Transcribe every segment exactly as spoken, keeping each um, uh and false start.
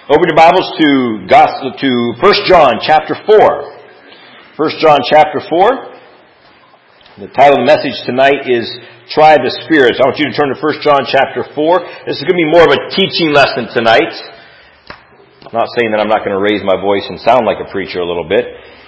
Open your Bibles to Gospel to First John chapter four. First John chapter four. The title of the message tonight is Try the Spirits. I want you to turn to First John chapter four. This is going to be more of a teaching lesson tonight. I'm not saying that I'm not going to raise my voice and sound like a preacher a little bit,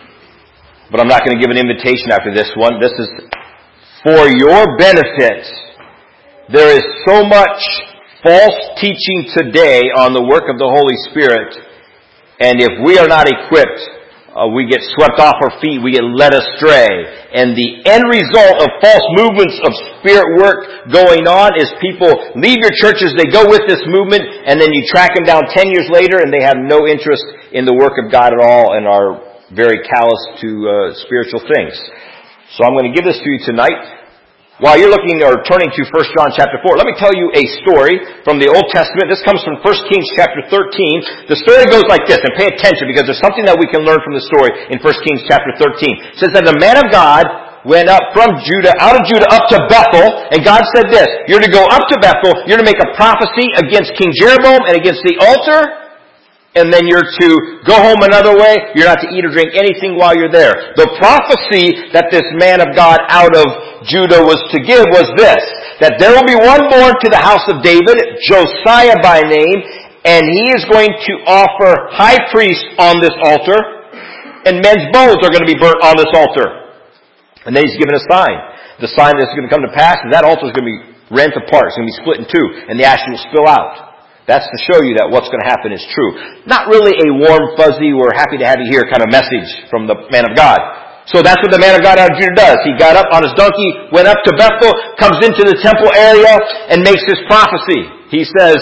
but I'm not going to give an invitation after this one. This is for your benefit. There is so much false teaching today on the work of the Holy Spirit, and if we are not equipped, uh, we get swept off our feet, we get led astray, and the end result of false movements of Spirit work going on is people leave your churches, they go with this movement, and then you track them down ten years later, and they have no interest in the work of God at all, and are very callous to uh, spiritual things. So I'm going to give this to you tonight. While you're looking or turning to First John chapter four, let me tell you a story from the Old Testament. This comes from First Kings chapter thirteen. The story goes like this, and pay attention because there's something that we can learn from the story in First Kings chapter thirteen. It says that the man of God went up from Judah, out of Judah up to Bethel, and God said this, you're to go up to Bethel, you're to make a prophecy against King Jeroboam and against the altar, and then you're to go home another way. You're not to eat or drink anything while you're there. The prophecy that this man of God out of Judah was to give was this, that there will be one born to the house of David, Josiah by name, and he is going to offer high priest on this altar, and men's bones are going to be burnt on this altar. And then he's given a sign. The sign that's going to come to pass is that altar is going to be rent apart. It's going to be split in two, and the ashes will spill out. That's to show you that what's going to happen is true. Not really a warm, fuzzy, we're happy to have you here kind of message from the man of God. So that's what the man of God out of Judah does. He got up on his donkey, went up to Bethel, comes into the temple area, and makes his prophecy. He says,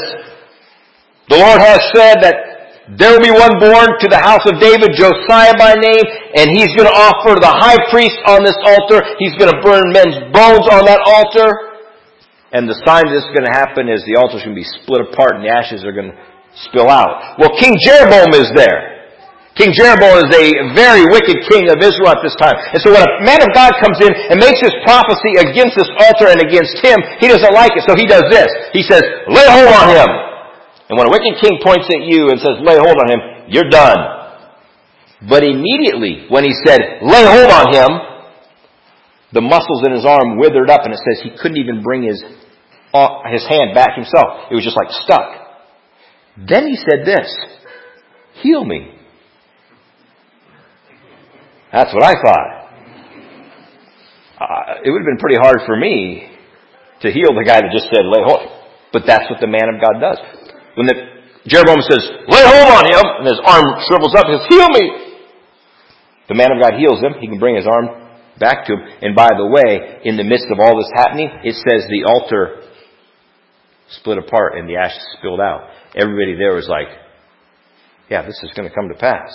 the Lord has said that there will be one born to the house of David, Josiah by name, and he's going to offer the high priest on this altar. He's going to burn men's bones on that altar. And the sign that's going to happen is the altar is going to be split apart and the ashes are going to spill out. Well, King Jeroboam is there. King Jeroboam is a very wicked king of Israel at this time. And so when a man of God comes in and makes his prophecy against this altar and against him, he doesn't like it. So he does this. He says, lay hold on him. And when a wicked king points at you and says, lay hold on him, you're done. But immediately when he said, lay hold on him, the muscles in his arm withered up, and it says he couldn't even bring his his hand back himself. It was just like stuck. Then he said this, heal me. That's what I thought. Uh, it would have been pretty hard for me to heal the guy that just said, lay hold. But that's what the man of God does. When the Jeroboam says, lay hold on him, and his arm shrivels up, he says, heal me. The man of God heals him. He can bring his arm back to him. And by the way, in the midst of all this happening, it says the altar split apart and the ashes spilled out. Everybody there was like, yeah, this is going to come to pass.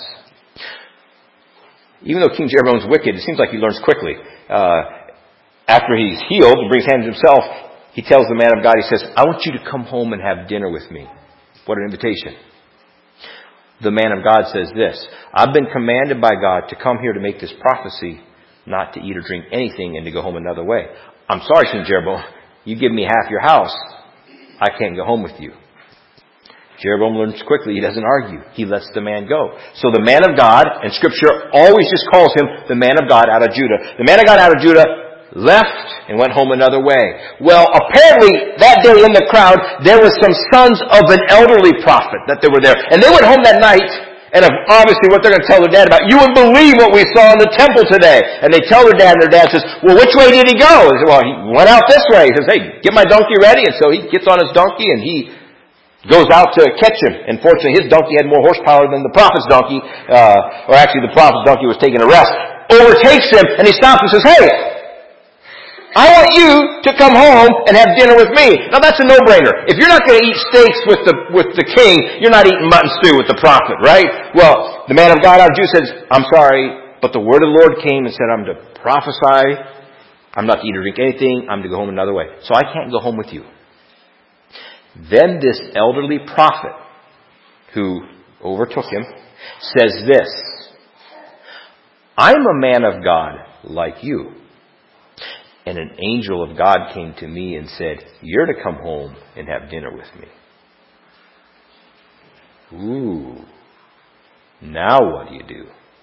Even though King Jeroboam's wicked, it seems like he learns quickly. Uh, after he's healed and brings hand to himself, he tells the man of God, he says, I want you to come home and have dinner with me. What an invitation. The man of God says this, I've been commanded by God to come here to make this prophecy, not to eat or drink anything and to go home another way. I'm sorry, King Jeroboam, you give me half your house, I can't go home with you. Jeroboam learns quickly. He doesn't argue. He lets the man go. So the man of God, and Scripture always just calls him the man of God out of Judah. The man of God out of Judah left and went home another way. Well, apparently that day in the crowd, there were some sons of an elderly prophet that they were there. And they went home that night. And obviously what they're going to tell their dad about, you wouldn't believe what we saw in the temple today. And they tell their dad, and their dad says, well, which way did he go? He said, well, he went out this way. He says, hey, get my donkey ready. And so he gets on his donkey and he goes out to catch him. And fortunately, his donkey had more horsepower than the prophet's donkey. Uh, or actually, the prophet's donkey was taking a rest. Overtakes him and he stops and says, hey, I want you to come home and have dinner with me. Now that's a no-brainer. If you're not going to eat steaks with the with the king, you're not eating mutton stew with the prophet, right? Well, the man of God out of Judah says, I'm sorry, but the word of the Lord came and said I'm to prophesy. I'm not to eat or drink anything. I'm to go home another way. So I can't go home with you. Then this elderly prophet who overtook him says this, I'm a man of God like you. And an angel of God came to me and said, you're to come home and have dinner with me. Ooh. Now what do you do?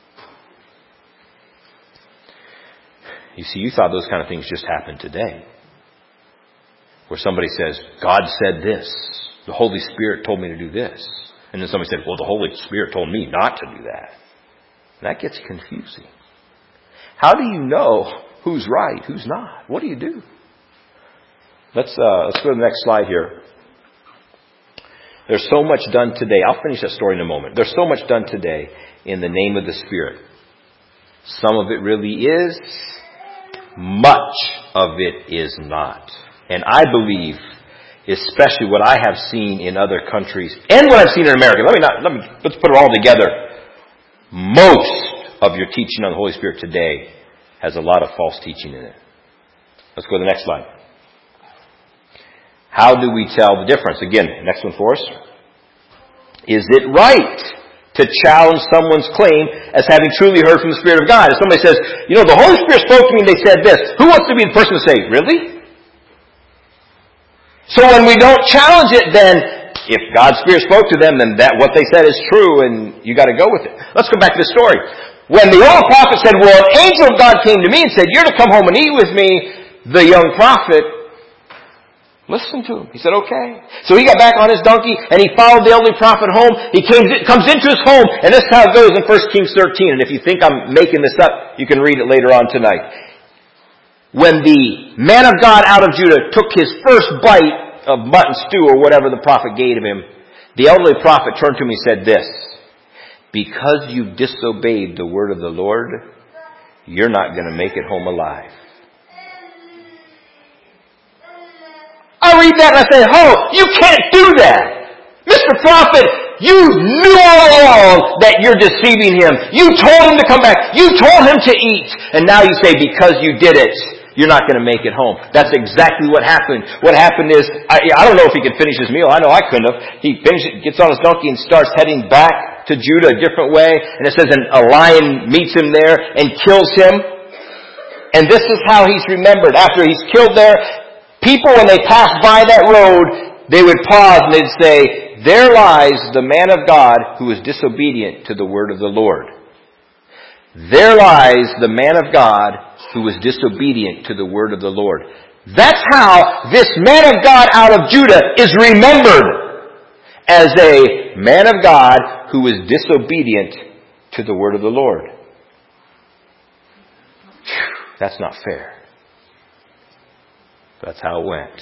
You see, you thought those kind of things just happened today. Where somebody says, God said this. The Holy Spirit told me to do this. And then somebody said, well, the Holy Spirit told me not to do that. And that gets confusing. How do you know who's right, who's not? What do you do? Let's, uh, let's go to the next slide here. There's so much done today. I'll finish that story in a moment. There's so much done today in the name of the Spirit. Some of it really is. Much of it is not. And I believe, especially what I have seen in other countries and what I've seen in America. Let me not, let me, let's put it all together. Most of your teaching on the Holy Spirit today has a lot of false teaching in it. Let's go to the next slide. How do we tell the difference? Again, next one for us. Is it right to challenge someone's claim as having truly heard from the Spirit of God? If somebody says, you know, the Holy Spirit spoke to me and they said this, who wants to be the person to say, really? So when we don't challenge it, then if God's Spirit spoke to them, then that what they said is true and you got to go with it. Let's go back to the story. When the old prophet said, well, an angel of God came to me and said, you're to come home and eat with me, the young prophet listened to him. He said, okay. So he got back on his donkey and he followed the elderly prophet home. He came, comes into his home, and this is how it goes in First Kings thirteen. And if you think I'm making this up, you can read it later on tonight. When the man of God out of Judah took his first bite of mutton stew or whatever the prophet gave him, the elderly prophet turned to him and said this, because you disobeyed the word of the Lord, you're not going to make it home alive. I read that and I say, oh, you can't do that. Mister Prophet, you knew all along that you're deceiving him. You told him to come back. You told him to eat. And now you say, because you did it, you're not going to make it home. That's exactly what happened. What happened is, I, I don't know if he could finish his meal. I know I couldn't have. He finishes, gets on his donkey and starts heading back to Judah a different way. And it says a lion meets him there and kills him. And this is how he's remembered. After he's killed there, people, when they passed by that road, they would pause and they'd say, there lies the man of God who is disobedient to the word of the Lord. There lies the man of God who was disobedient to the word of the Lord. That's how this man of God out of Judah is remembered, as a man of God who was disobedient to the word of the Lord. Whew, that's not fair. That's how it went.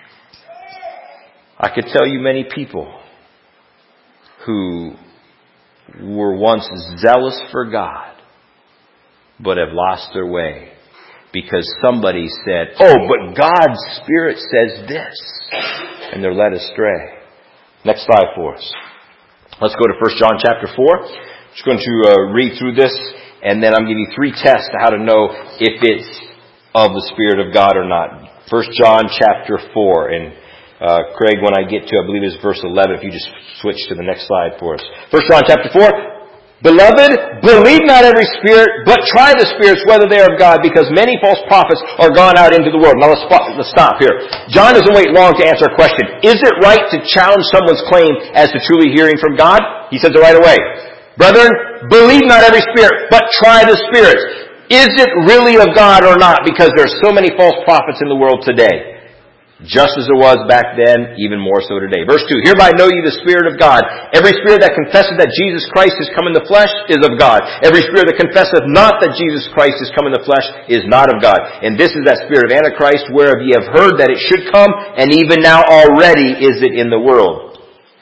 I could tell you many people who were once zealous for God, but have lost their way because somebody said, oh, but God's Spirit says this. And they're led astray. Next slide for us. Let's go to First John chapter four. I'm just going to uh, read through this, and then I'm giving you three tests to how to know if it's of the Spirit of God or not. First John chapter four. And uh, Craig, when I get to, I believe it's verse eleven, if you just switch to the next slide for us. First John chapter four. Beloved, believe not every spirit, but try the spirits whether they are of God, because many false prophets are gone out into the world. Now let's, let's stop here. John doesn't wait long to answer a question. Is it right to challenge someone's claim as to truly hearing from God? He says it right away. Brethren, believe not every spirit, but try the spirits. Is it really of God or not? Because there's so many false prophets in the world today. Just as it was back then, even more so today. Verse two, hereby know ye the Spirit of God. Every spirit that confesseth that Jesus Christ is come in the flesh is of God. Every spirit that confesseth not that Jesus Christ is come in the flesh is not of God. And this is that spirit of Antichrist, whereof ye have heard that it should come, and even now already is it in the world.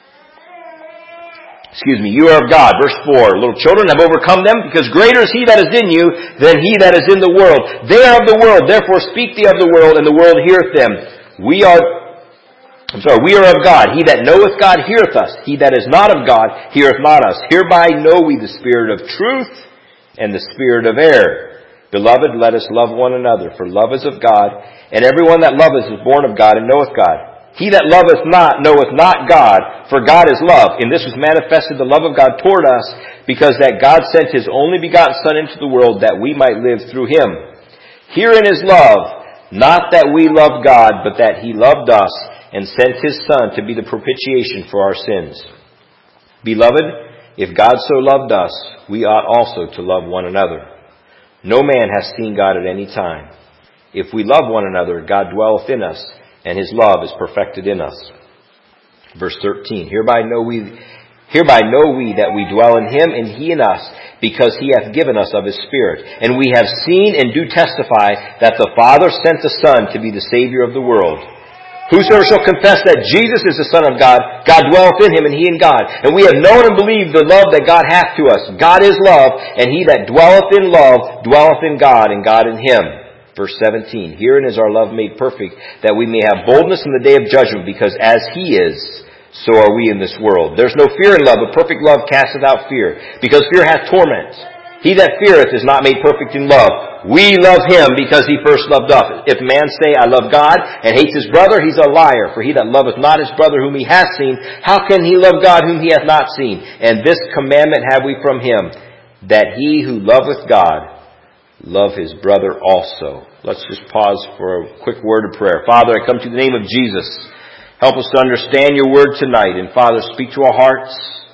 Excuse me, you are of God. Verse four, little children have overcome them, because greater is he that is in you than he that is in the world. They are of the world, therefore speak they of the world, and the world heareth them. We are, I'm sorry, we are of God. He that knoweth God heareth us. He that is not of God heareth not us. Hereby know we the spirit of truth and the spirit of error. Beloved, let us love one another, for love is of God, and everyone that loveth is born of God and knoweth God. He that loveth not knoweth not God, for God is love. In this was manifested the love of God toward us, because that God sent His only begotten Son into the world, that we might live through Him. Herein is love, not that we loved God, but that He loved us and sent His Son to be the propitiation for our sins. Beloved, if God so loved us, we ought also to love one another. No man has seen God at any time. If we love one another, God dwelleth in us, and His love is perfected in us. Verse thirteen, Hereby know we, hereby know we that we dwell in Him, and He in us, because He hath given us of His Spirit. And we have seen and do testify that the Father sent the Son to be the Savior of the world. Whosoever shall confess that Jesus is the Son of God, God dwelleth in Him, and He in God. And we have known and believed the love that God hath to us. God is love, and he that dwelleth in love dwelleth in God, and God in him. Verse seventeen, Herein is our love made perfect, that we may have boldness in the day of judgment, because as He is, so are we in this world. There's no fear in love, but perfect love casteth out fear, because fear hath torment. He that feareth is not made perfect in love. We love Him because He first loved us. If man say, I love God, and hates his brother, he's a liar. For he that loveth not his brother whom he hath seen, how can he love God whom he hath not seen? And this commandment have we from Him, that he who loveth God, love his brother also. Let's just pause for a quick word of prayer. Father, I come to you in the name of Jesus. Help us to understand your word tonight. And Father, speak to our hearts.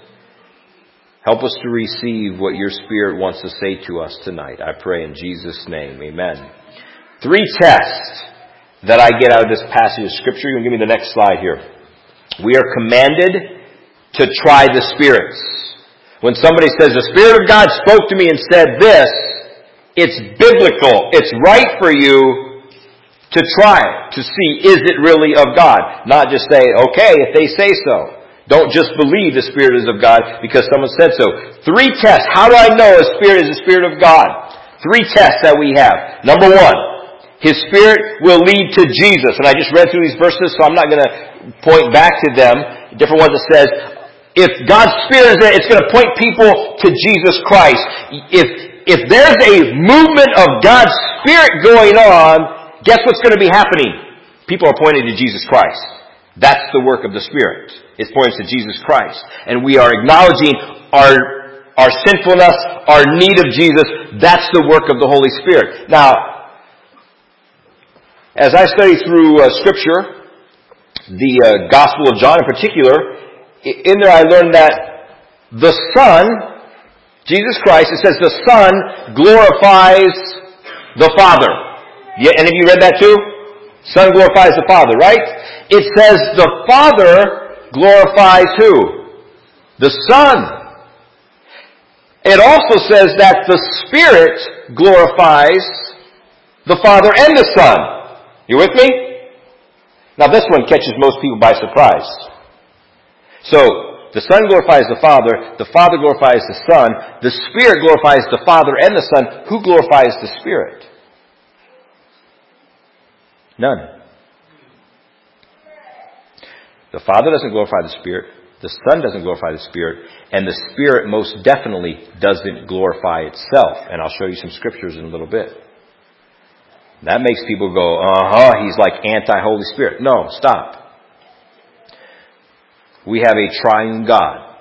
Help us to receive what your Spirit wants to say to us tonight. I pray in Jesus' name. Amen. Three tests that I get out of this passage of Scripture. You can give me the next slide here. We are commanded to try the spirits. When somebody says, the Spirit of God spoke to me and said this, it's biblical. It's right for you to try it, to see, is it really of God? Not just say, okay, if they say so. Don't just believe the Spirit is of God because someone said so. Three tests. How do I know a Spirit is the Spirit of God? Three tests that we have. Number one, His Spirit will lead to Jesus. And I just read through these verses, so I'm not going to point back to them. Different ones that says, if God's Spirit is there, it's going to point people to Jesus Christ. If, if there's a movement of God's Spirit going on, guess what's going to be happening? People are pointing to Jesus Christ. That's the work of the Spirit. It points to Jesus Christ. And we are acknowledging our, our sinfulness, our need of Jesus. That's the work of the Holy Spirit. Now, as I study through uh, Scripture, the uh, Gospel of John in particular, in there I learned that the Son, Jesus Christ, it says the Son glorifies the Father. Yeah, any of you read that too? Son glorifies the Father, right? It says the Father glorifies who? The Son. It also says that the Spirit glorifies the Father and the Son. You with me? Now this one catches most people by surprise. So, the Son glorifies the Father, the Father glorifies the Son, the Spirit glorifies the Father and the Son. Who glorifies the Spirit? None. The Father doesn't glorify the Spirit. The Son doesn't glorify the Spirit. And the Spirit most definitely doesn't glorify itself. And I'll show you some scriptures in a little bit. That makes people go, uh-huh, he's like anti-Holy Spirit. No, stop. We have a triune God.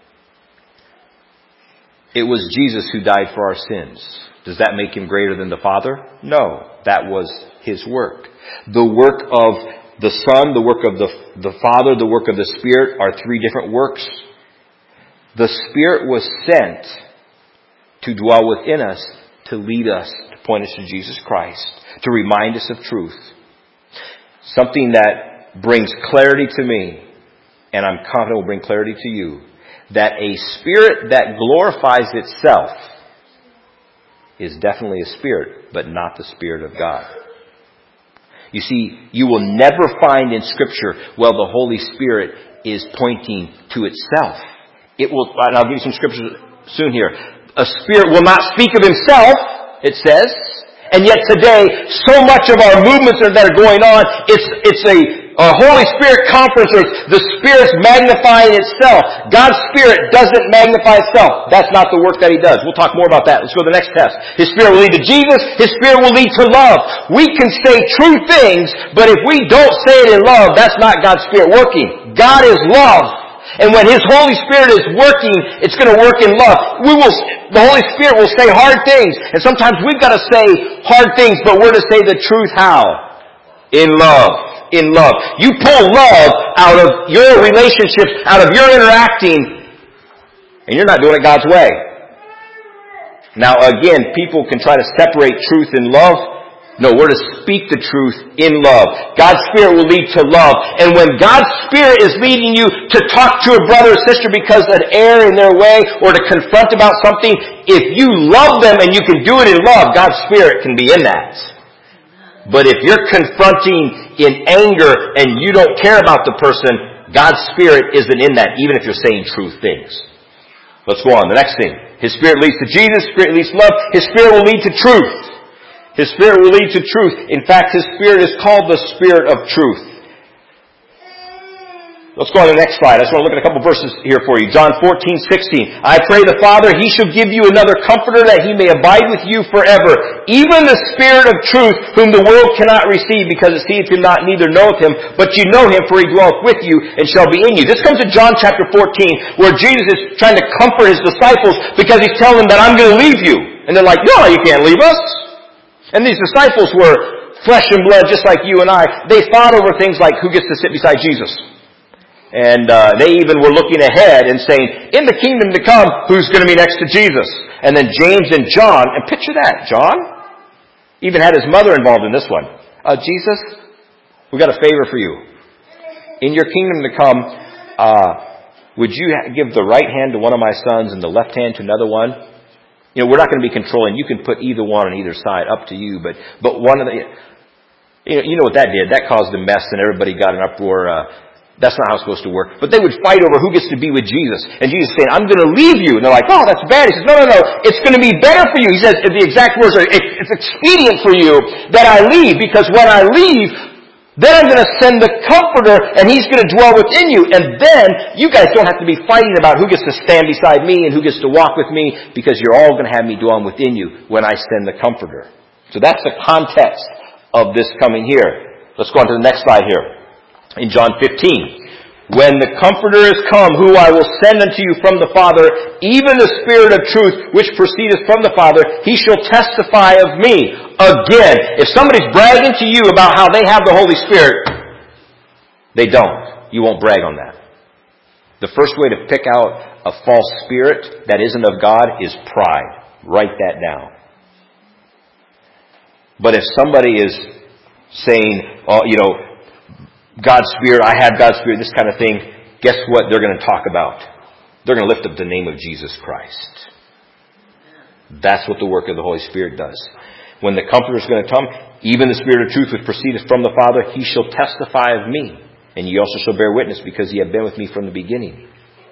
It was Jesus who died for our sins. Does that make Him greater than the Father? No. That was His work. The work of the Son, the work of the, the Father, the work of the Spirit are three different works. The Spirit was sent to dwell within us, to lead us, to point us to Jesus Christ, to remind us of truth. Something that brings clarity to me, and I'm confident will bring clarity to you, that a spirit that glorifies itself is definitely a spirit, but not the Spirit of God. You see, you will never find in Scripture, well, the Holy Spirit is pointing to itself. It will, and I'll give you some scriptures soon here. A spirit will not speak of himself, it says. And yet today, so much of our movements that are going on, it's, it's a, a Holy Spirit conference. The Spirit's magnifying itself. God's Spirit doesn't magnify itself. That's not the work that He does. We'll talk more about that. Let's go to the next test. His Spirit will lead to Jesus. His Spirit will lead to love. We can say true things, but if we don't say it in love, that's not God's Spirit working. God is love. And when His Holy Spirit is working, it's going to work in love. We will, the Holy Spirit will say hard things. And sometimes we've got to say hard things, but we're to say the truth how? In love. In love. You pull love out of your relationships, out of your interacting, And you're not doing it God's way. Now again, people can try to separate truth and love. No, we're to speak the truth in love. God's Spirit will lead to love. And when God's Spirit is leading you to talk to a brother or sister because of an error in their way or to confront about something, if you love them and you can do it in love, God's Spirit can be in that. But if you're confronting in anger and you don't care about the person, God's Spirit isn't in that, even if you're saying true things. Let's go on. The next thing. His Spirit leads to Jesus. His Spirit leads to love. His Spirit will lead to truth. His Spirit will lead to truth. In fact, His Spirit is called the Spirit of truth. Let's go on to the next slide. I just want to look at a couple verses here for you. John fourteen sixteen. I pray the Father, He shall give you another comforter that He may abide with you forever. Even the Spirit of truth, whom the world cannot receive because it seeth Him not, neither knoweth Him. But you know Him, for He dwelleth with you and shall be in you. This comes to John chapter fourteen, where Jesus is trying to comfort His disciples because He's telling them that I'm going to leave you. And they're like, no, you can't leave us. And these disciples were flesh and blood just like you and I. They fought over things like who gets to sit beside Jesus. And uh, they even were looking ahead and saying, in the kingdom to come, who's going to be next to Jesus? And then James and John, and picture that, John even had his mother involved in this one. Uh, Jesus, we got a favor for you. In your kingdom to come, uh, would you give the right hand to one of my sons and the left hand to another one? You know, we're not going to be controlling. You can put either one on either side, up to you. But but one of the, you know, you know what that did? That caused a mess, and everybody got an uproar. Uh, that's not how it's supposed to work. But they would fight over who gets to be with Jesus. And Jesus saying, I'm going to leave you. And they're like, oh, that's bad. He says, no, no, no. It's going to be better for you. He says, the exact words are, it's expedient for you that I leave, because when I leave, then I'm going to send the Comforter, and He's going to dwell within you. And then you guys don't have to be fighting about who gets to stand beside me and who gets to walk with me, because you're all going to have me dwelling within you when I send the Comforter. So that's the context of this coming here. Let's go on to the next slide here. In John fifteen. When the Comforter is come, who I will send unto you from the Father, even the Spirit of truth, which proceedeth from the Father, He shall testify of me. Again, if somebody's bragging to you about how they have the Holy Spirit, they don't. You won't brag on that. The first way to pick out a false spirit that isn't of God is pride. Write that down. But if somebody is saying, oh, you know, God's Spirit, I have God's Spirit, this kind of thing, guess what they're going to talk about? They're going to lift up the name of Jesus Christ. That's what the work of the Holy Spirit does. When the Comforter is going to come, even the Spirit of truth which proceedeth from the Father, He shall testify of me. And ye also shall bear witness, because ye have been with me from the beginning.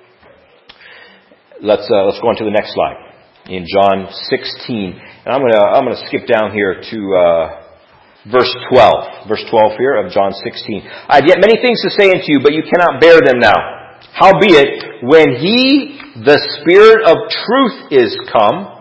Let's uh, let's go on to the next slide. In John sixteen. And I'm going to I'm going to skip down here to Uh, Verse twelve. Verse twelve here of John sixteen. I have yet many things to say unto you, but you cannot bear them now. Howbeit, when He, the Spirit of truth, is come,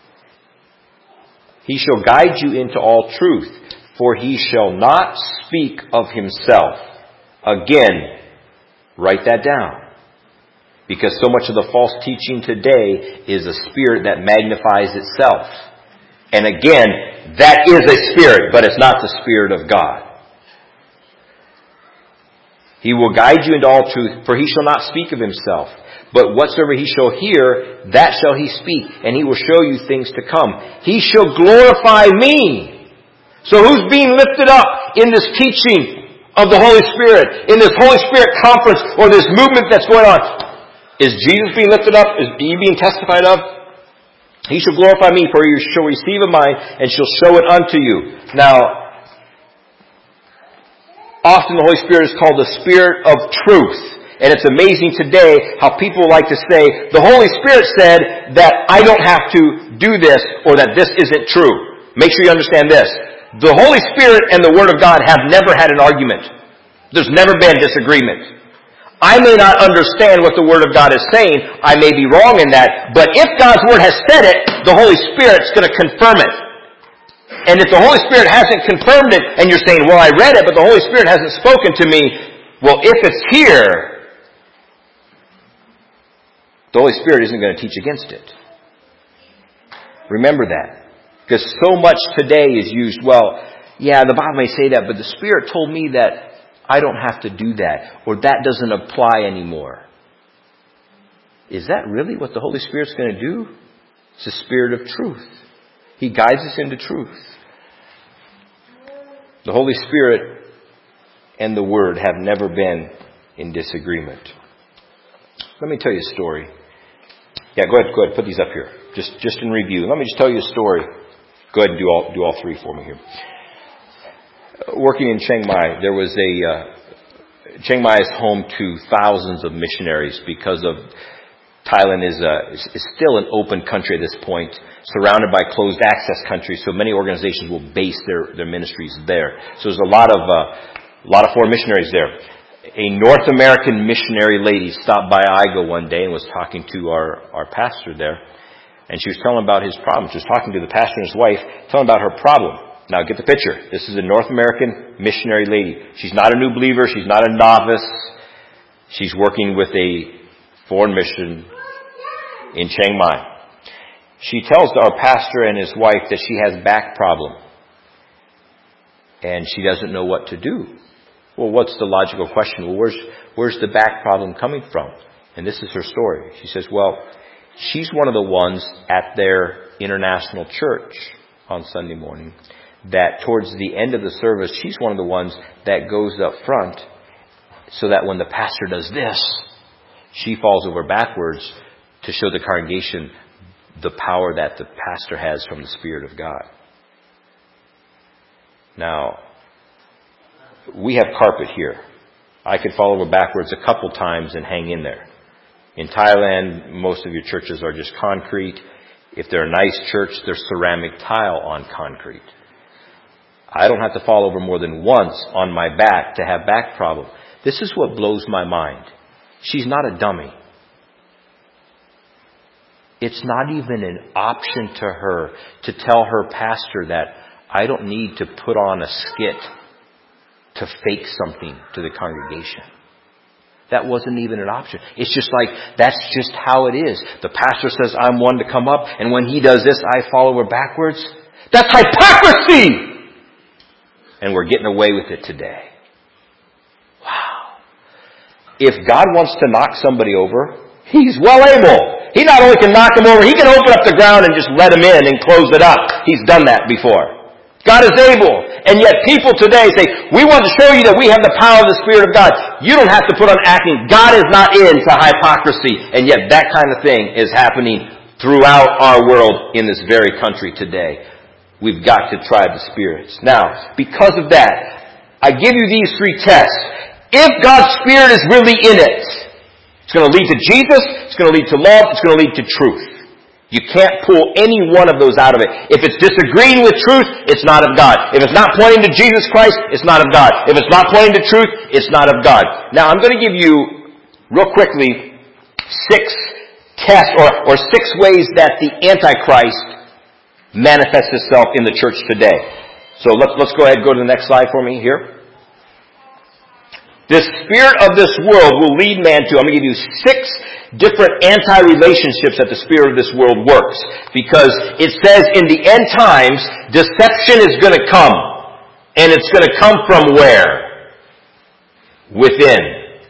He shall guide you into all truth, for He shall not speak of Himself. Again, write that down. Because so much of the false teaching today is a spirit that magnifies itself. And again, that is a spirit, but it's not the Spirit of God. He will guide you into all truth, for He shall not speak of Himself. But whatsoever He shall hear, that shall He speak, and He will show you things to come. He shall glorify me. So who's being lifted up in this teaching of the Holy Spirit, in this Holy Spirit conference, or this movement that's going on? Is Jesus being lifted up? Is He being testified of? He shall glorify me, for He shall receive of mine, and shall show it unto you. Now, often the Holy Spirit is called the Spirit of truth. And it's amazing today how people like to say, the Holy Spirit said that I don't have to do this, or that this isn't true. Make sure you understand this. The Holy Spirit and the Word of God have never had an argument. There's never been disagreement. I may not understand what the Word of God is saying. I may be wrong in that. But if God's Word has said it, the Holy Spirit's going to confirm it. And if the Holy Spirit hasn't confirmed it, and you're saying, well, I read it, but the Holy Spirit hasn't spoken to me. Well, if it's here, the Holy Spirit isn't going to teach against it. Remember that. Because so much today is used, well, yeah, the Bible may say that, but the Spirit told me that I don't have to do that, or that doesn't apply anymore. is that really what the Holy Spirit's going to do? It's the Spirit of truth. He guides us into truth. The Holy Spirit and the Word have never been in disagreement. Let me tell you a story. Yeah, go ahead, go ahead, put these up here. Just, just in review. Let me just tell you a story. Go ahead and do all, do all three for me here. Working in Chiang Mai, there was a, uh, Chiang Mai is home to thousands of missionaries because of Thailand is, uh, is, is still an open country at this point, surrounded by closed access countries, so many organizations will base their, their ministries there. So there's a lot of, uh, a lot of foreign missionaries there. A North American missionary lady stopped by I G O one day and was talking to our, our pastor there. And she was telling about his problem. She was talking to the pastor and his wife, telling about her problem. Now get the picture. This is a North American missionary lady. She's not a new believer. She's not a novice. She's working with a foreign mission in Chiang Mai. She tells our pastor and his wife that she has back problem. And she doesn't know what to do. Well, what's the logical question? Well, where's, where's the back problem coming from? And this is her story. She says, well, she's one of the ones at their international church on Sunday morning that towards the end of the service, she's one of the ones that goes up front so that when the pastor does this, she falls over backwards to show the congregation the power that the pastor has from the Spirit of God. Now, we have carpet here. I could fall over backwards a couple times and hang in there. In Thailand, most of your churches are just concrete. If they're a nice church, they're ceramic tile on concrete. I don't have to fall over more than once on my back to have back problem. This is what blows my mind. She's not a dummy. It's not even an option to her to tell her pastor that I don't need to put on a skit to fake something to the congregation. That wasn't even an option. It's just like, that's just how it is. The pastor says, I'm one to come up, and when he does this, I fall over backwards. That's hypocrisy! And we're getting away with it today. Wow. If God wants to knock somebody over, He's well able. He not only can knock him over, He can open up the ground and just let him in and close it up. He's done that before. God is able. And yet people today say, we want to show you that we have the power of the Spirit of God. You don't have to put on acting. God is not into hypocrisy. And yet that kind of thing is happening throughout our world in this very country today. We've got to try the spirits. Now, because of that, I give you these three tests. If God's Spirit is really in it, it's going to lead to Jesus, it's going to lead to love, it's going to lead to truth. You can't pull any one of those out of it. If it's disagreeing with truth, it's not of God. If it's not pointing to Jesus Christ, it's not of God. If it's not pointing to truth, it's not of God. Now, I'm going to give you, real quickly, six tests or, or six ways that the Antichrist manifests itself in the church today. So let's, let's go ahead and go to the next slide for me here. The spirit of this world will lead man to, I'm going to give you six different anti-relationships that the spirit of this world works. Because it says in the end times, deception is going to come. And it's going to come from where? Within.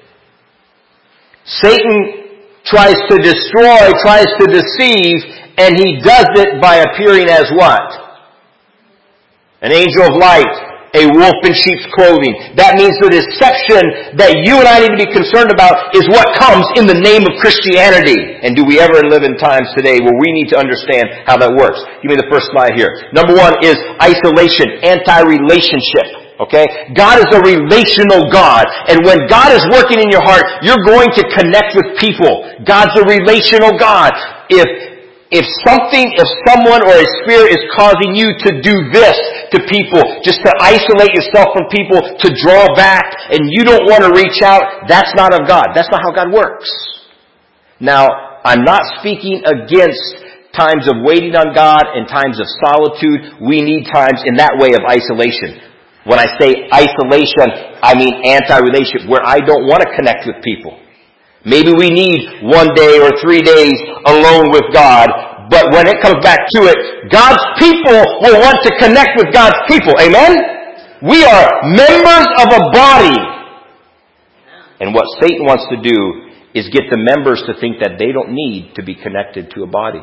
Satan tries to destroy, tries to deceive, and he does it by appearing as what? An angel of light. A wolf in sheep's clothing. That means the deception that you and I need to be concerned about is what comes in the name of Christianity. And do we ever live in times today where we need to understand how that works? Give me the first slide here. Number one is isolation, anti-relationship. Okay? God is a relational God. And when God is working in your heart, you're going to connect with people. God's a relational God. If If something, if someone or a spirit is causing you to do this to people, just to isolate yourself from people, to draw back, and you don't want to reach out, that's not of God. That's not how God works. Now, I'm not speaking against times of waiting on God and times of solitude. We need times in that way of isolation. When I say isolation, I mean anti-relationship, where I don't want to connect with people. Maybe we need one day or three days alone with God, but when it comes back to it, God's people will want to connect with God's people. Amen? We are members of a body. And what Satan wants to do is get the members to think that they don't need to be connected to a body.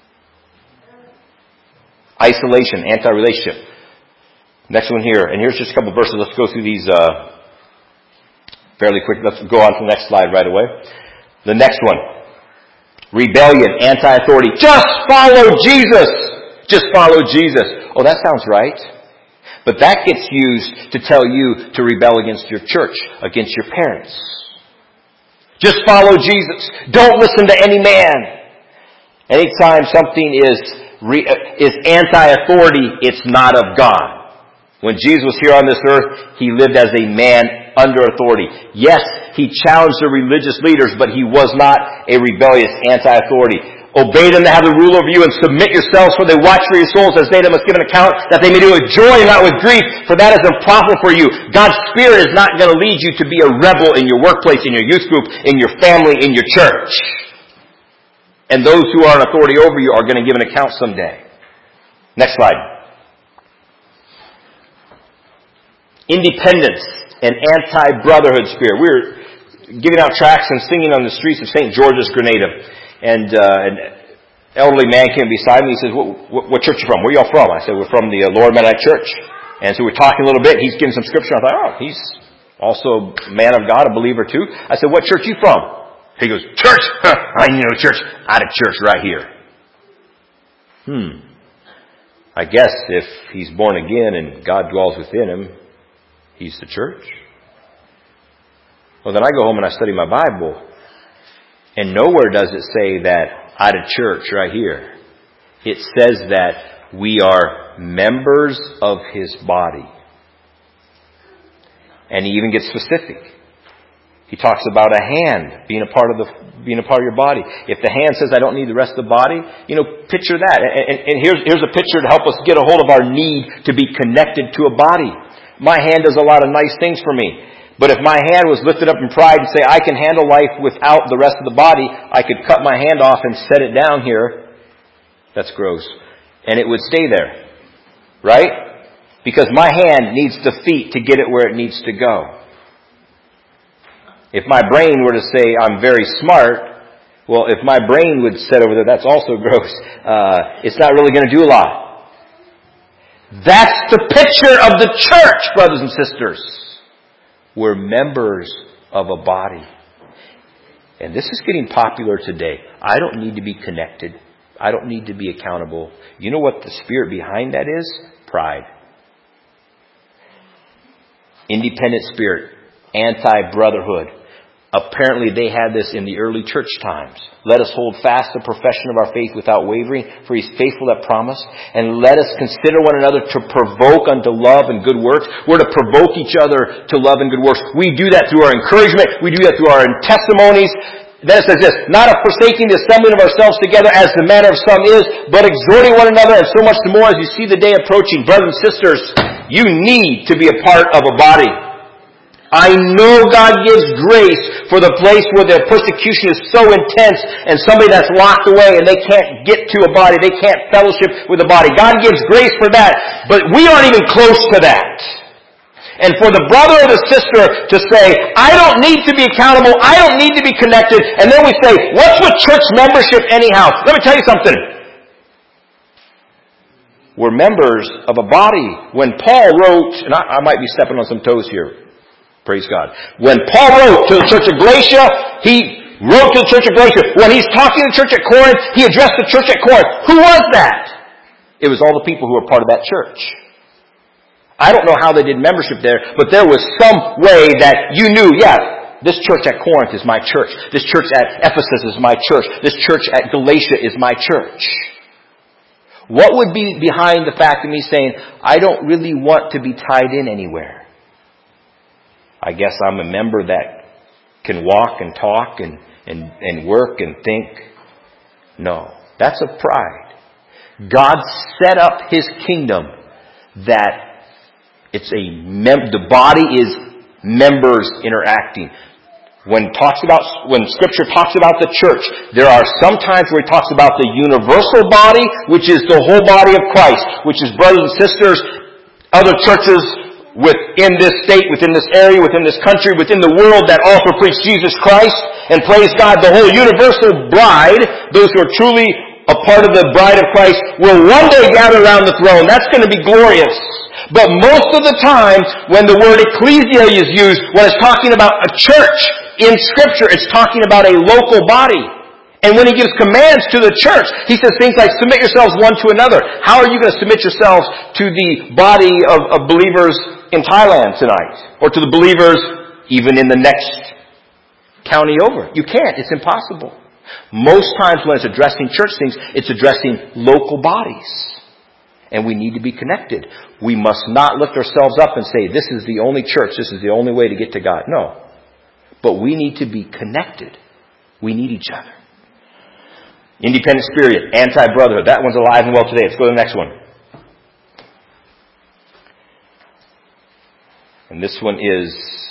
Isolation, anti-relationship. Next one here, and here's just a couple verses. Let's go through these uh, fairly quick. Let's go on to the next slide right away. The next one. Rebellion, anti-authority. Just follow Jesus! Just follow Jesus. Oh, that sounds right. But that gets used to tell you to rebel against your church, against your parents. Just follow Jesus. Don't listen to any man. Anytime something is re, is anti-authority, it's not of God. When Jesus was here on this earth, He lived as a man under authority. Yes, He challenged the religious leaders, but He was not a rebellious anti-authority. Obey them to have the rule over you and submit yourselves, for they watch for your souls as they that must give an account, that they may do it with joy and not with grief, for that is unprofitable for you. God's Spirit is not going to lead you to be a rebel in your workplace, in your youth group, in your family, in your church. And those who are in authority over you are going to give an account someday. Next slide. Independence and anti-brotherhood spirit. We were giving out tracts and singing on the streets of Saint George's, Grenada. And uh, an elderly man came beside me. He says, what, what, what church are you from? Where are y'all from? I said, we're from the uh, Lord Mennonite Church. And so we're talking a little bit. He's giving some scripture. I thought, oh, he's also a man of God, a believer too. I said, what church are you from? He goes, church? Huh, I know church. Out of church right here. Hmm. I guess if he's born again and God dwells within him, he's the church. Well, then I go home and I study my Bible. And nowhere does it say that out of church right here. It says that we are members of His body. And he even gets specific. He talks about a hand being a part of the being a part of your body. If the hand says, I don't need the rest of the body, you know, picture that. And, and, and here's, here's a picture to help us get a hold of our need to be connected to a body. My hand does a lot of nice things for me. But if my hand was lifted up in pride and say, I can handle life without the rest of the body, I could cut my hand off and set it down here. That's gross. And it would stay there. Right? Because my hand needs the feet to get it where it needs to go. If my brain were to say, I'm very smart, well, if my brain would sit over there, that's also gross. Uh, it's not really going to do a lot. That's the picture of the church, brothers and sisters. We're members of a body. And this is getting popular today. I don't need to be connected. I don't need to be accountable. You know what the spirit behind that is? Pride. Independent spirit. Anti-brotherhood. Apparently they had this in the early church times. Let us hold fast the profession of our faith without wavering, for He's faithful that promise. And let us consider one another to provoke unto love and good works. We're to provoke each other to love and good works. We do that through our encouragement. We do that through our testimonies. Then it says this, not of forsaking the assembling of ourselves together as the manner of some is, but exhorting one another, and so much the more as you see the day approaching. Brothers and sisters, you need to be a part of a body. I know God gives grace for the place where the persecution is so intense and somebody that's locked away and they can't get to a body, they can't fellowship with a body. God gives grace for that, but we aren't even close to that. And for the brother or the sister to say, I don't need to be accountable, I don't need to be connected, and then we say, what's with church membership anyhow? Let me tell you something. We're members of a body. When Paul wrote, and I, I might be stepping on some toes here, praise God. When Paul wrote to the church of Galatia, he wrote to the church of Galatia. When he's talking to the church at Corinth, he addressed the church at Corinth. Who was that? It was all the people who were part of that church. I don't know how they did membership there, but there was some way that you knew, yeah, this church at Corinth is my church. This church at Ephesus is my church. This church at Galatia is my church. What would be behind the fact of me saying, I don't really want to be tied in anywhere? I guess I'm a member that can walk and talk and, and, and work and think. No, that's of pride. God set up His kingdom that it's a mem- the body is members interacting. When talks about when Scripture talks about the church, there are some times where it talks about the universal body, which is the whole body of Christ, which is brothers and sisters, other churches within this state, within this area, within this country, within the world that also preach Jesus Christ, and praise God, the whole universal bride, those who are truly a part of the bride of Christ, will one day gather around the throne. That's going to be glorious. But most of the time, when the word ecclesia is used, when it's talking about a church in Scripture, it's talking about a local body. And when he gives commands to the church, he says things like, submit yourselves one to another. How are you going to submit yourselves to the body of, of believers in Thailand tonight? Or to the believers even in the next county over? You can't. It's impossible. Most times when it's addressing church things, it's addressing local bodies. And we need to be connected. We must not lift ourselves up and say, this is the only church, this is the only way to get to God. No. But we need to be connected. We need each other. Independent spirit, anti-brotherhood. That one's alive and well today. Let's go to the next one. And this one is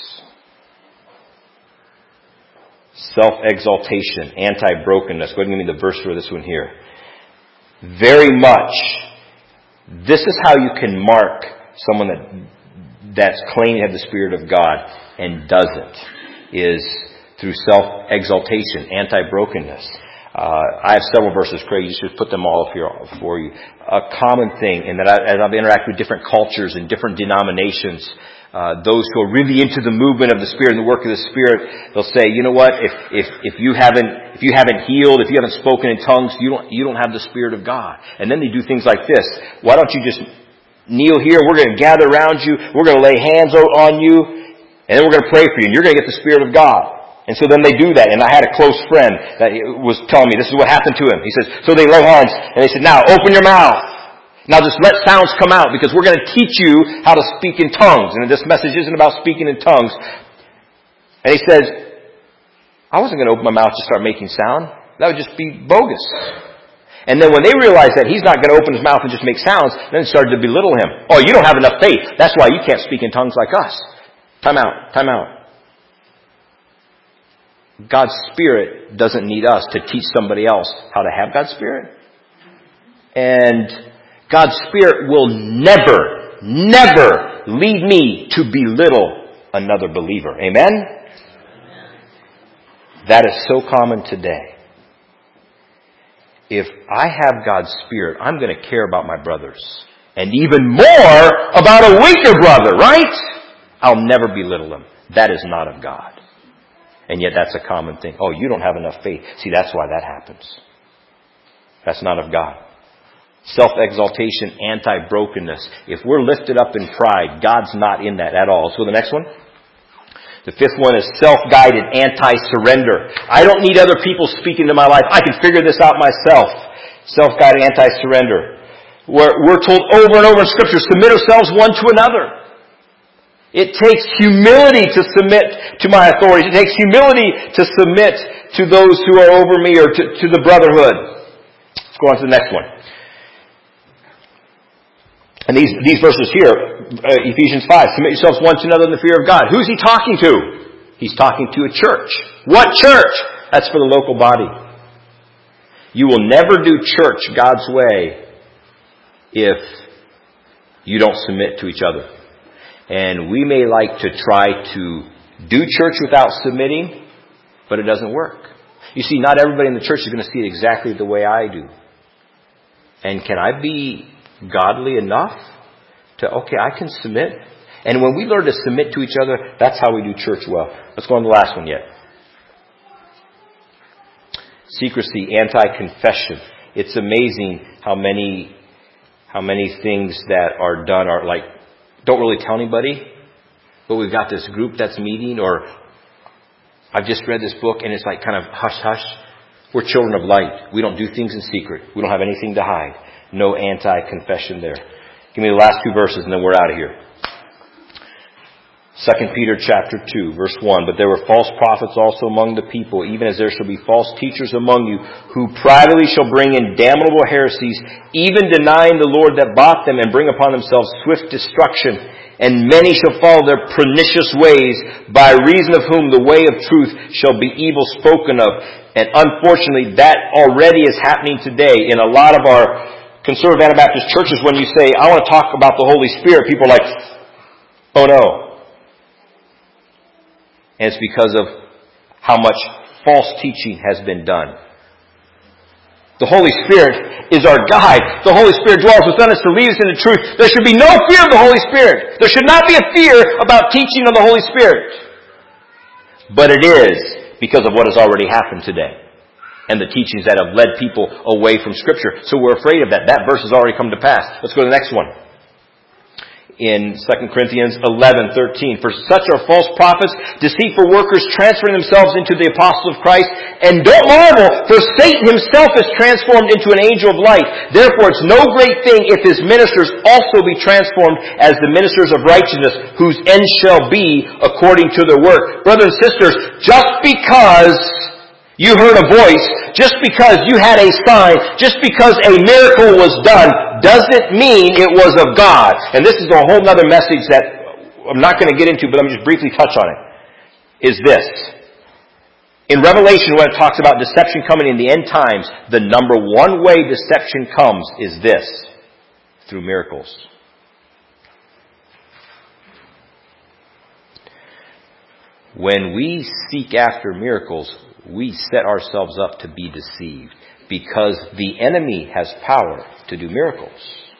self-exaltation, anti-brokenness. Go ahead and give me the verse for this one here. Very much, this is how you can mark someone that that's claiming to have the Spirit of God and doesn't, is through self-exaltation, anti-brokenness. Uh, I have several verses, Craig. You should put them all up here for you. A common thing, and that I, as I've interacted with different cultures and different denominations, uh, those who are really into the movement of the Spirit and the work of the Spirit, they'll say, you know what? If if if you haven't if you haven't healed, if you haven't spoken in tongues, you don't you don't have the Spirit of God. And then they do things like this. Why don't you just kneel here? We're going to gather around you. We're going to lay hands on you, and then we're going to pray for you, and you're going to get the Spirit of God. And so then they do that. And I had a close friend that was telling me this is what happened to him. He says, so they lay hands and they said, now open your mouth. Now just let sounds come out because we're going to teach you how to speak in tongues. And this message isn't about speaking in tongues. And he says, I wasn't going to open my mouth to start making sound. That would just be bogus. And then when they realized that he's not going to open his mouth and just make sounds, then they started to belittle him. Oh, you don't have enough faith. That's why you can't speak in tongues like us. Time out. Time out. God's Spirit doesn't need us to teach somebody else how to have God's Spirit. And God's Spirit will never, never lead me to belittle another believer. Amen? That is so common today. If I have God's Spirit, I'm going to care about my brothers. And even more about a weaker brother, right? I'll never belittle them. That is not of God. And yet that's a common thing. Oh, you don't have enough faith. See, that's why that happens. That's not of God. Self-exaltation, anti-brokenness. If we're lifted up in pride, God's not in that at all. Let's go to the next one. The fifth one is self-guided, anti-surrender. I don't need other people speaking to my life. I can figure this out myself. Self-guided, anti-surrender. We're, we're told over and over in Scripture, submit ourselves one to another. It takes humility to submit to my authorities. It takes humility to submit to those who are over me or to, to the brotherhood. Let's go on to the next one. And these, these verses here, uh, Ephesians five, submit yourselves one to another in the fear of God. Who's he talking to? He's talking to a church. What church? That's for the local body. You will never do church God's way if you don't submit to each other. And we may like to try to do church without submitting, but it doesn't work. You see, not everybody in the church is going to see it exactly the way I do. And can I be godly enough to, okay, I can submit? And when we learn to submit to each other, that's how we do church well. Let's go on to the last one yet. Secrecy, anti-confession. It's amazing how many, how many things that are done are like, don't really tell anybody, but we've got this group that's meeting, or I've just read this book and it's like kind of hush hush. We're children of light. We don't do things in secret. We don't have anything to hide. No anti-confession there. Give me the last two verses and then we're out of here. Second Peter chapter two, verse one. But there were false prophets also among the people, even as there shall be false teachers among you, who privately shall bring in damnable heresies, even denying the Lord that bought them, and bring upon themselves swift destruction. And many shall follow their pernicious ways, by reason of whom the way of truth shall be evil spoken of. And unfortunately, that already is happening today in a lot of our conservative Anabaptist churches. When you say, I want to talk about the Holy Spirit, people are like, Oh no. And it's because of how much false teaching has been done. The Holy Spirit is our guide. The Holy Spirit dwells within us to lead us into truth. There should be no fear of the Holy Spirit. There should not be a fear about teaching of the Holy Spirit. But it is because of what has already happened today. And the teachings that have led people away from Scripture. So we're afraid of that. That verse has already come to pass. Let's go to the next one. In Second Corinthians eleven thirteen. For such are false prophets, deceitful workers, transferring themselves into the apostles of Christ. And don't marvel, for Satan himself is transformed into an angel of light. Therefore it's no great thing if his ministers also be transformed as the ministers of righteousness, whose end shall be according to their work. Brothers and sisters, just because you heard a voice, just because you had a sign, just because a miracle was done, doesn't mean it was of God. And this is a whole other message that I'm not going to get into, but I'm just briefly touch on it. Is this. In Revelation, when it talks about deception coming in the end times, the number one way deception comes is this. Through miracles. When we seek after miracles, we set ourselves up to be deceived because the enemy has power to do miracles.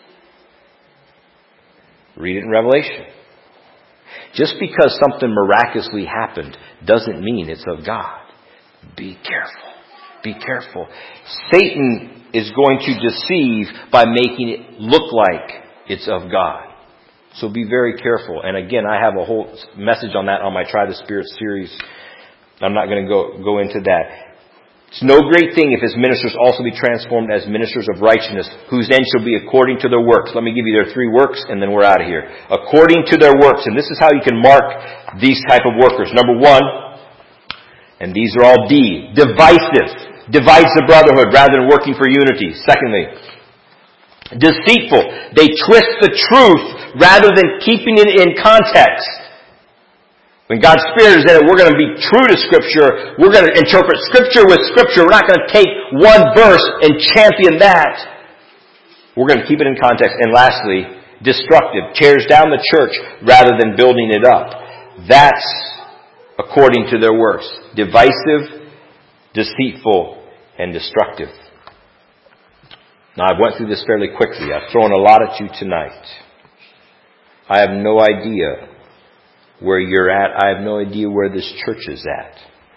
Read it in Revelation. Just because something miraculously happened doesn't mean it's of God. Be careful. Be careful. Satan is going to deceive by making it look like it's of God. So be very careful. And again, I have a whole message on that on my Try the Spirit series. I'm not going to go, go into that. It's no great thing if his ministers also be transformed as ministers of righteousness, whose end shall be according to their works. Let me give you their three works, and then we're out of here. According to their works. And this is how you can mark these type of workers. Number one, and these are all D, divisive. Divides the brotherhood rather than working for unity. Secondly, deceitful. They twist the truth rather than keeping it in context. When God's Spirit is in it, we're going to be true to Scripture. We're going to interpret Scripture with Scripture. We're not going to take one verse and champion that. We're going to keep it in context. And lastly, destructive. Tears down the church rather than building it up. That's according to their works. Divisive, deceitful, and destructive. Now, I went through this fairly quickly. I've thrown a lot at you tonight. I have no idea where you're at. I have no idea where this church is at.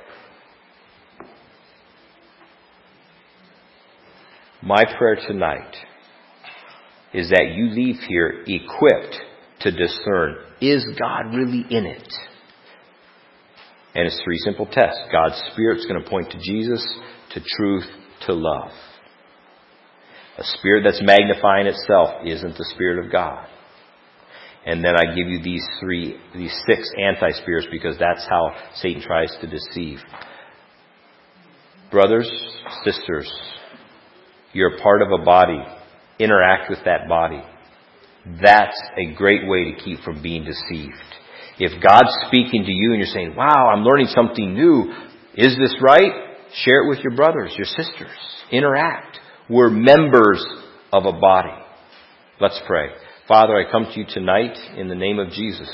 My prayer tonight is that you leave here equipped to discern, is God really in it? And it's three simple tests. God's Spirit's going to point to Jesus, to truth, to love. A spirit that's magnifying itself isn't the Spirit of God. And then I give you these three, these six anti-spirits because that's how Satan tries to deceive. Brothers, sisters, you're part of a body. Interact with that body. That's a great way to keep from being deceived. If God's speaking to you and you're saying, wow, I'm learning something new. Is this right? Share it with your brothers, your sisters. Interact. We're members of a body. Let's pray. Father, I come to you tonight in the name of Jesus.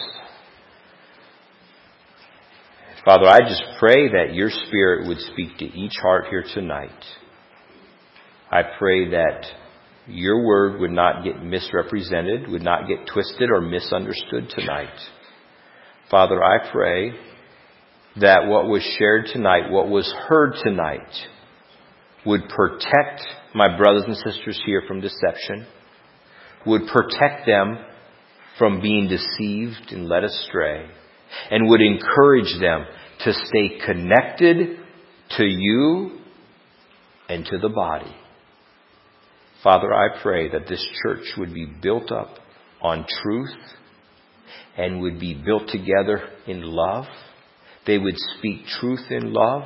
Father, I just pray that your Spirit would speak to each heart here tonight. I pray that your word would not get misrepresented, would not get twisted or misunderstood tonight. Father, I pray that what was shared tonight, what was heard tonight, would protect my brothers and sisters here from deception, would protect them from being deceived and led astray, and would encourage them to stay connected to you and to the body. Father, I pray that this church would be built up on truth and would be built together in love. They would speak truth in love.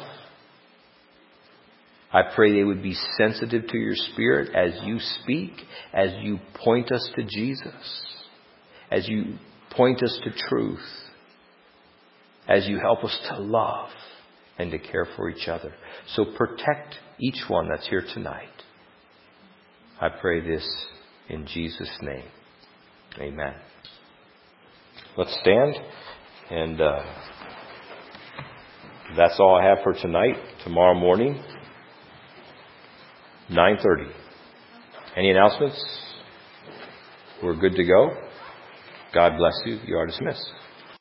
I pray they would be sensitive to your Spirit as you speak, as you point us to Jesus, as you point us to truth, as you help us to love and to care for each other. So protect each one that's here tonight. I pray this in Jesus' name. Amen. Let's stand. And uh, that's all I have for tonight. Tomorrow morning, nine thirty. Any announcements? We're good to go. God bless you. You are dismissed.